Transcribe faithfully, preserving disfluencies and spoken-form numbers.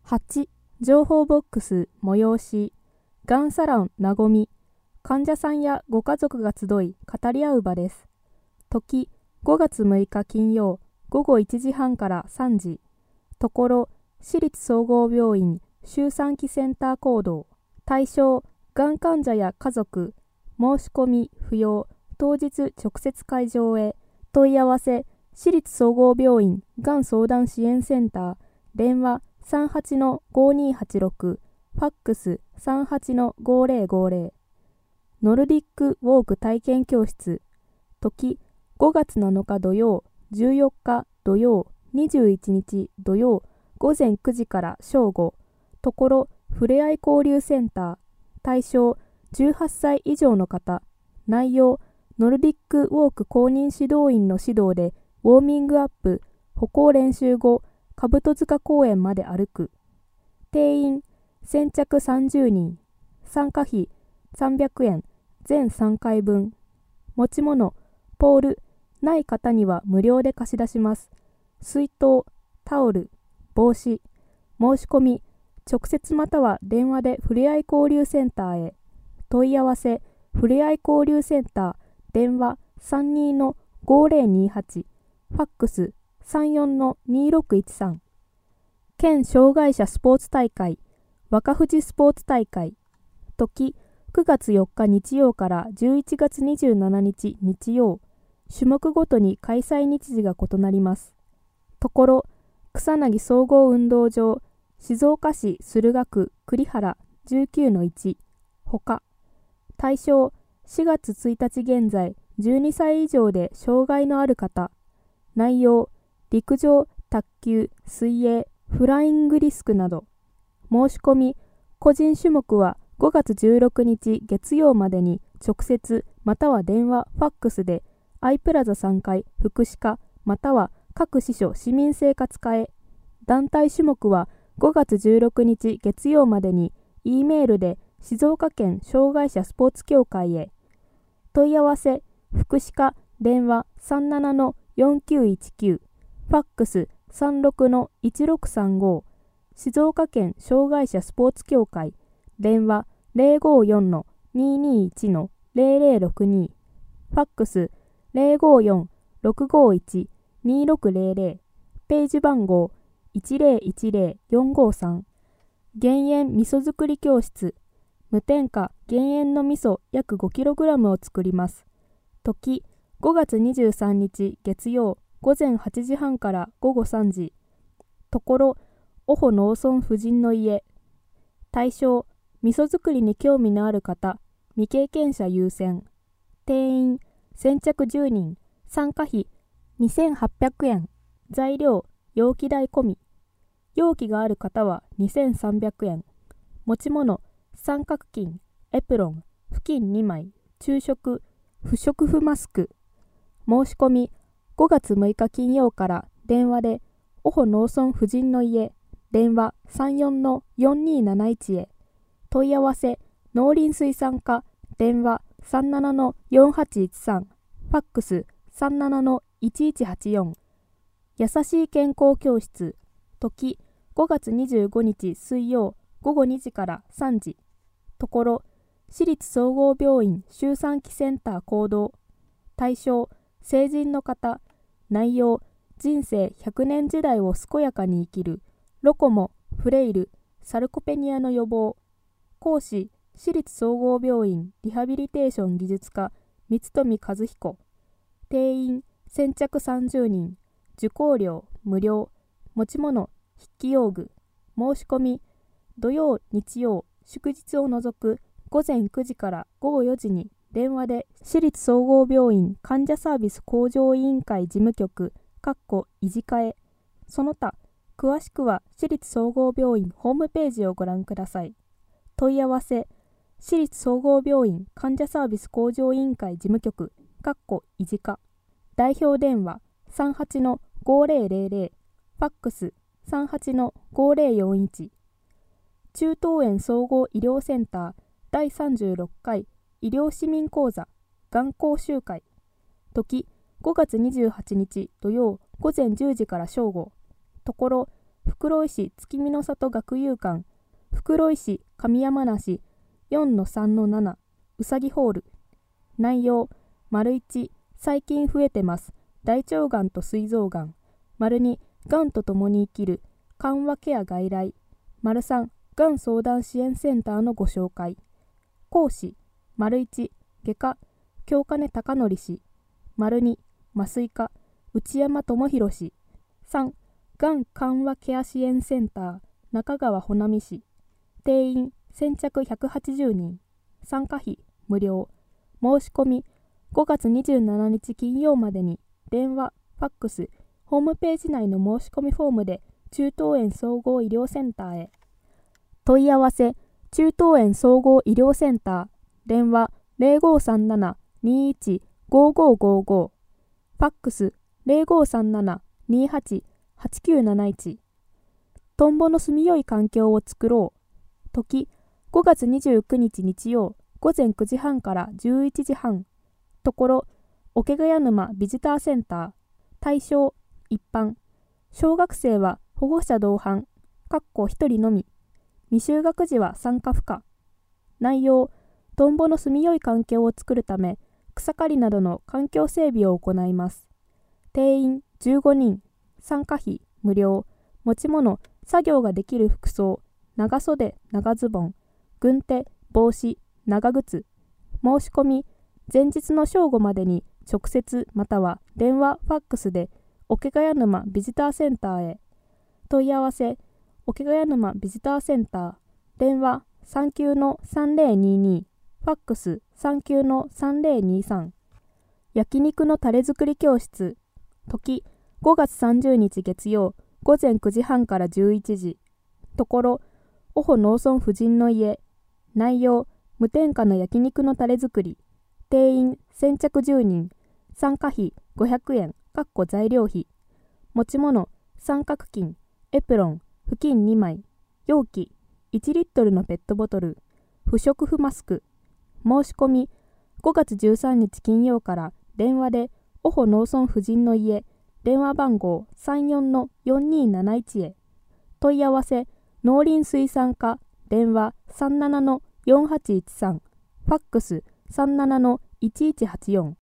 はち. 情報ボックス催し、がんサロンなごみ、患者さんやご家族が集い語り合う場です。時、ごがつむいか金曜、ごごいちじはんからさんじ。ところ、市立総合病院周産期センター講堂。対象、がん患者や家族。申し込み不要。当日直接会場へ。問い合わせ、市立総合病院がん相談支援センター。電話 さんはちのごにーはちろく。ファックス さんはちのごぜろごぜろ。ノルディックウォーク体験教室。時、ごがつなのか土曜、じゅうよっか土曜、にじゅういちにち土曜、ごぜんくじから正午。ところ、ふれあい交流センター。対象、じゅうはっさい以上の方。内容、ノルディックウォーク公認指導員の指導で、ウォーミングアップ、歩行練習後、兜塚公園まで歩く。定員、先着さんじゅうにん。参加費、さんびゃくえん、全さんかいぶん。持ち物、ポール、ない方には無料で貸し出します。水筒、タオル、帽子。申し込み、直接または電話でふれあい交流センターへ。問い合わせ、ふれあい交流センター、電話 さんにのごぜろにはち、ファックス さんよんのにろくいちさん。県障害者スポーツ大会、若富士スポーツ大会。時、くがつよっか日曜からじゅういちがつにじゅうしちにち日曜。種目ごとに開催日時が異なります。ところ、草薙総合運動場、静岡市駿河区栗原 じゅうきゅうのいち。ほか。対象、しがつついたち現在、じゅうにさい以上で障害のある方。内容、陸上、卓球、水泳、フライングディスクなど。申し込み、個人種目はごがつじゅうろくにち月曜までに直接または電話、ファックスで、アイプラザさんかい福祉課または各支所市民生活課へ。団体種目はごがつじゅうろくにち月曜までに E メールで静岡県障害者スポーツ協会へ。問い合わせ、福祉課電話 さんななのよんきゅういちきゅう、ファックス さんろくのいちろくさんご、静岡県障害者スポーツ協会電話 ぜろごよんのににいちのぜろぜろろくに、ファックス ぜろごよんろくごいちにろくぜろぜろ、ページ番号 いちぜろいちぜろよんごさん。減塩味噌作り教室。無添加減塩の味噌約 ごキログラム を作ります。時、ごがつにじゅうさんにち月曜、ごぜんはちじはんからごごさんじ。ところ、オホ農村婦人の家。対象、味噌作りに興味のある方、未経験者優先。定員、先着じゅうにん。参加費、にせんはっぴゃくえん。材料、容器代込み。容器がある方はにせんさんびゃくえん。持ち物、三角巾、エプロン、布巾にまい、昼食、不織布マスク。申し込み、ごがつむいか金曜から電話で、オホ農村婦人の家、電話 さんよんのよんにーなないち へ。問い合わせ、農林水産課、電話 さんななのよんはちいちさん、ファックス さんななのいちいちはちよん。やさしい健康教室。時、ごがつにじゅうごにち水曜、ごごにじからさんじ。ところ、市立総合病院周産期センター講堂。対象、成人の方。内容、人生ひゃくねん時代を健やかに生きる、ロコモ、フレイル、サルコペニアの予防。講師、市立総合病院リハビリテーション技術科、三富和彦。定員、先着さんじゅうにん。受講料、無料。持ち物、筆記用具。申し込み、土曜、日曜、祝日を除くごぜんくじからごごよじに電話で市立総合病院患者サービス向上委員会事務局維持課へ。その他、詳しくは市立総合病院ホームページをご覧ください。問い合わせ、市立総合病院患者サービス向上委員会事務局維持課。代表電話 さんはちのごぜろぜろぜろ、ファックス さんはちのごぜろよんいち。中東園総合医療センターだいさんじゅうろっかい医療市民講座がん講習会。時、ごがつにじゅうはちにち土曜ごぜんじゅうじから正午。ところ、 袋井市月見の里学友館、袋井市上山梨 よんのさんのなな うさぎホール。内容、丸いち、最近増えてます。大腸がんと膵臓がん。丸に、がんと共に生きる緩和ケア外来。丸さん、がん相談支援センターのご紹介。講師、丸いち、外科、京金隆則氏。丸に、麻酔科、内山智博氏。さん、がん緩和ケア支援センター、中川穂波氏。定員、先着ひゃくはちじゅうにん。参加費、無料。申し込み、ごがつにじゅうしちにち金曜までに、電話、ファックス、ホームページ内の申し込みフォームで、中東園総合医療センターへ。問い合わせ、中東園総合医療センター、電話 ゼロごさんなな にいち ごごごご、ファックス ゼロごさんなな にはち はちきゅうなないち。トンボの住みよい環境を作ろう。時、ごがつにじゅうくにち日曜、ごぜんくじはんからじゅういちじはん。ところ、桶ヶ谷沼ビジターセンター。対象、一般。小学生は保護者同伴、かっこひとりのみ。未就学児は参加不可。内容、トンボの住みよい環境を作るため、草刈りなどの環境整備を行います。定員じゅうごにん。参加費無料。持ち物、作業ができる服装、長袖、長ズボン、軍手、帽子、長靴。申し込み、前日の正午までに直接または電話、ファックスで桶ヶ谷沼ビジターセンターへ。問い合わせ、桶ヶ谷沼ビジターセンター、電話 さんきゅうのさんぜろにに、ファックス さんきゅうのさんぜろにさん。焼肉のタレ作り教室。時、ごがつさんじゅうにち月曜、ごぜんくじはんからじゅういちじ。ところ、オホ農村婦人の家。内容、無添加の焼肉のタレ作り。定員、先着じゅうにん。参加費、ごひゃくえん、かっこ材料費。持ち物、三角巾、エプロン、布巾にまい。容器、いちリットルのペットボトル。不織布マスク。申し込み、ごがつじゅうさんにち金曜から電話で、オホ農村婦人の家、電話番号 さんよんのよんにーなないち へ。問い合わせ、農林水産課、電話さんななのよんはちいちさん、ファックスさんななのいちいちはちよん。